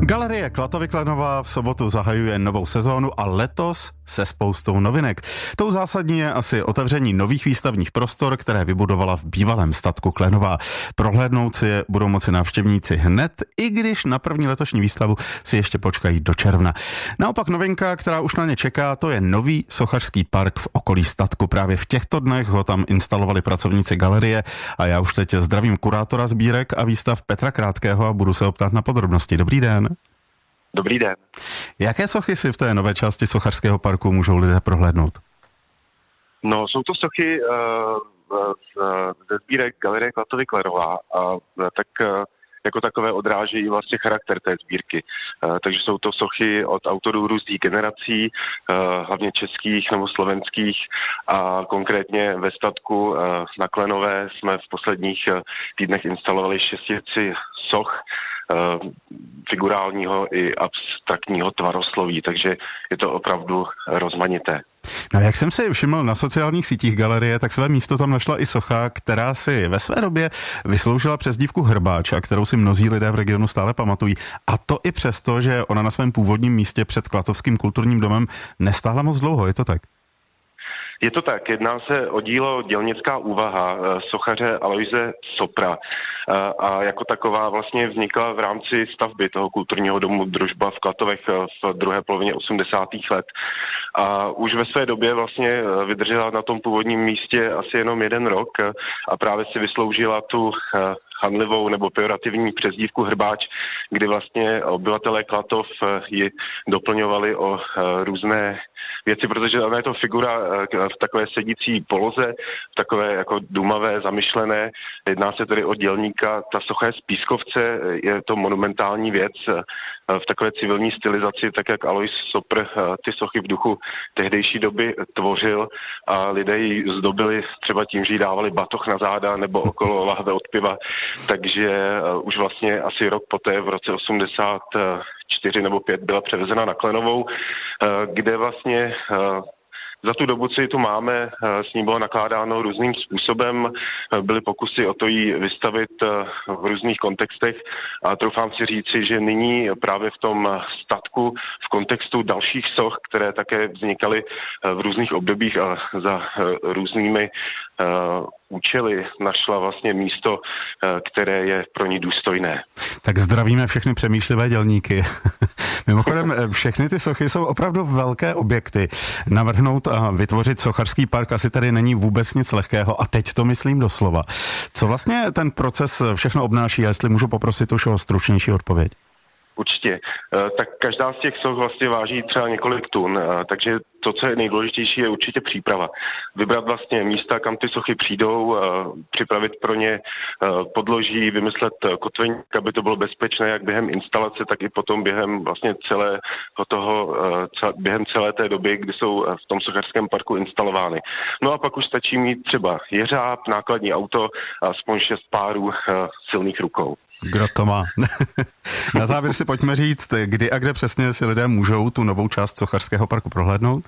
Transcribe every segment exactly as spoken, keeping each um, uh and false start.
Galerie Klatovy Klenova v sobotu zahajuje novou sezónu a letos se spoustou novinek. Tou zásadní je asi otevření nových výstavních prostor, které vybudovala v bývalém statku Klenova. Prohlédnout si je budou moci návštěvníci hned, i když na první letošní výstavu si ještě počkají do června. Naopak novinka, která už na ně čeká, to je nový sochařský park v okolí statku. Právě v těchto dnech ho tam instalovali pracovníci galerie a já už teď zdravím kurátora sbírek a výstav Petra Krátkého a budu se optat na podrobnosti. Dobrý den. Dobrý den. Jaké sochy si v té nové části sochařského parku můžou lidé prohlédnout? No, jsou to sochy uh, ze sbírek Galerie Klatovy Klenova a uh, tak uh, jako takové odrážejí vlastně charakter té sbírky. Uh, takže jsou to sochy od autorů různých generací, uh, hlavně českých nebo slovenských, a konkrétně ve statku uh, na Klenové jsme v posledních uh, týdnech instalovali šestici soch figurálního i abstraktního tvarosloví, takže je to opravdu rozmanité. No, jak jsem si všiml na sociálních sítích galerie, tak své místo tam našla i socha, která si ve své době vysloužila přezdívku Hrbáč, a kterou si mnozí lidé v regionu stále pamatují. A to i přesto, že ona na svém původním místě před Klatovským kulturním domem nestála moc dlouho, je to tak? Je to tak, jedná se o dílo Dělnická úvaha sochaře Aloise Sopra a jako taková vlastně vznikla v rámci stavby toho kulturního domu Družba v Klatovech v druhé polovině osmdesátých let. A už ve své době vlastně vydržela na tom původním místě asi jenom jeden rok a právě si vysloužila tu hanlivou nebo pejorativní přezdívku Hrbáč, kdy vlastně obyvatelé Klatov ji doplňovali o různé věci, protože ona je to figura v takové sedící poloze, v takové jako dumavé, zamyšlené. Jedná se tedy o dělníka. Ta socha je z pískovce, je to monumentální věc v takové civilní stylizaci, tak jak Alois Sopr ty sochy v duchu tehdejší doby tvořil a lidé ji zdobili třeba tím, že jí dávali batoh na záda nebo okolo lahve od piva. Takže už vlastně asi rok poté, v roce osmdesát čtyři nebo pět, byla převezena na Klenovou, kde vlastně za tu dobu, co ji tu máme, s ní bylo nakládáno různým způsobem. Byly pokusy o to ji vystavit v různých kontextech a troufám si říci, že nyní právě v tom statku, v kontextu dalších soch, které také vznikaly v různých obdobích a za různými účely, našla vlastně místo, které je pro ní důstojné. Tak zdravíme všechny přemýšlivé dělníky. Mimochodem, všechny ty sochy jsou opravdu velké objekty. Navrhnout a vytvořit sochařský park asi tady není vůbec nic lehkého a teď to myslím doslova. Co vlastně ten proces všechno obnáší, a jestli můžu poprosit už o stručnější odpověď? Určitě. Tak každá z těch soch vlastně váží třeba několik tun, takže to, co je nejdůležitější, je určitě příprava. Vybrat vlastně místa, kam ty sochy přijdou, připravit pro ně podloží, vymyslet kotvení, aby to bylo bezpečné jak během instalace, tak i potom během vlastně celého toho, během celé té doby, kdy jsou v tom sochařském parku instalovány. No a pak už stačí mít třeba jeřáb, nákladní auto a aspoň šest párů silných rukou. Kdo to má? Na závěr si pojďme říct, kdy a kde přesně si lidé můžou tu novou část sochařského parku prohlédnout?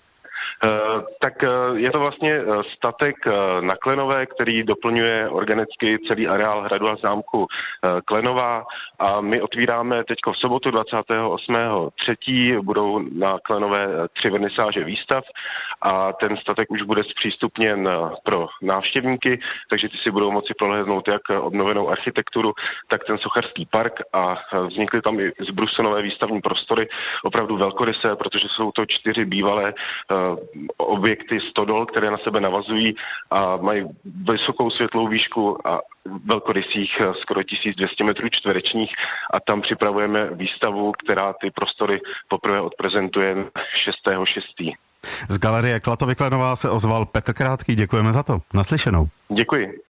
Uh, tak uh, je to vlastně uh, statek uh, na Klenové, který doplňuje organicky celý areál hradu a zámku uh, Klenova a my otvíráme teďko v sobotu dvacátého osmého třetího budou na Klenové uh, tři vernisáže výstav a ten statek už bude zpřístupněn uh, pro návštěvníky, takže ty si budou moci prohlédnout jak obnovenou architekturu, tak ten sochařský park a uh, vznikly tam i zbrusunové výstavní prostory, opravdu velkorysé, protože jsou to čtyři bývalé uh, objekty stodol, které na sebe navazují a mají vysokou světlou výšku a velkorysých skoro tisíc dvě stě metrů čtverečních a tam připravujeme výstavu, která ty prostory poprvé odprezentuje šestého šestého Z galerie Klatovy Klenova se ozval Petr Krátký, děkujeme za to. Naslyšenou. Děkuji.